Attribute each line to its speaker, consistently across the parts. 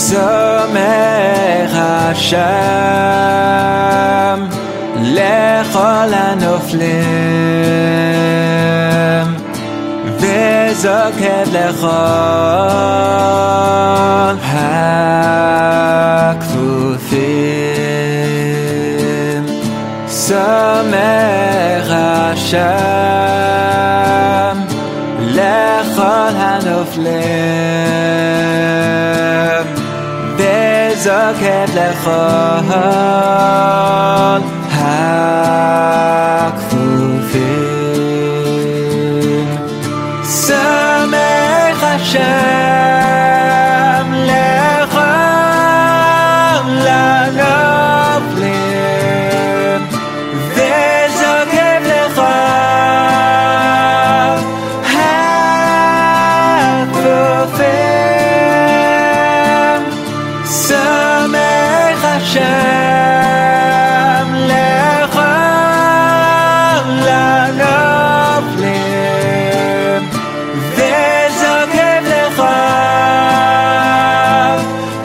Speaker 1: סומך השם לכל הנופלים וזוקף לכל הכפופים. סומך השם לכל הנופלים וזוקף לכל הכפופים. סומך השם לכל הנופלים וזוקף לכל הכפופים. סומך השם לכל הנופלים וזוקף לכל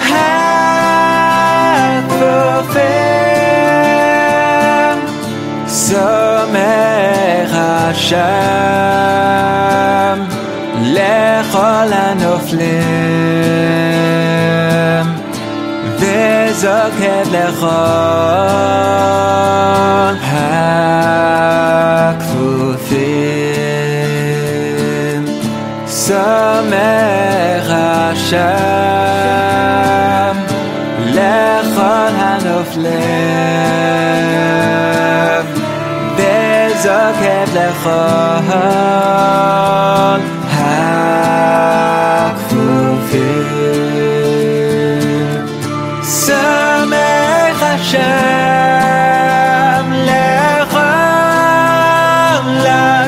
Speaker 1: הכפופים. סומך השם לכל הנופלים וזוקף לכל הכפופים. סומך השם לכל הנופלים וזוקף לכל הכפופים. סומך השם לכל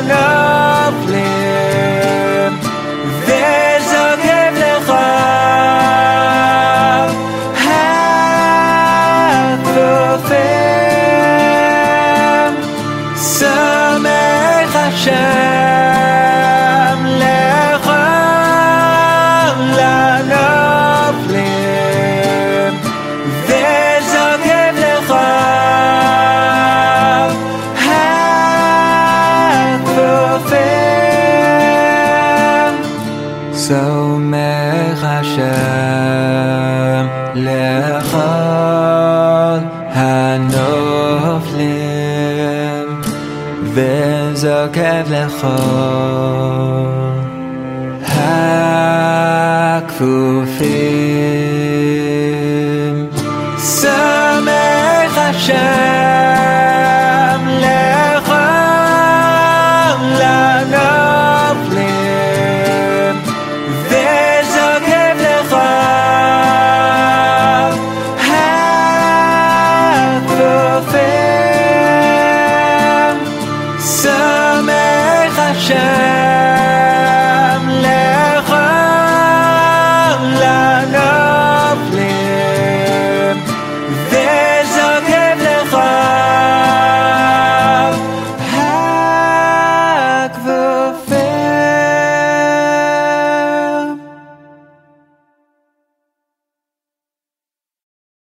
Speaker 1: הנופלים וזוקף לכל הכפופים. סומך השם לכל הנופלים וזוקף לכל הכפופים. סומך השם לכל הנופלים וזוקף לכל הכפופים. סומך השם לכל הנופלים וזוקף לכל הכפופים. סומך השם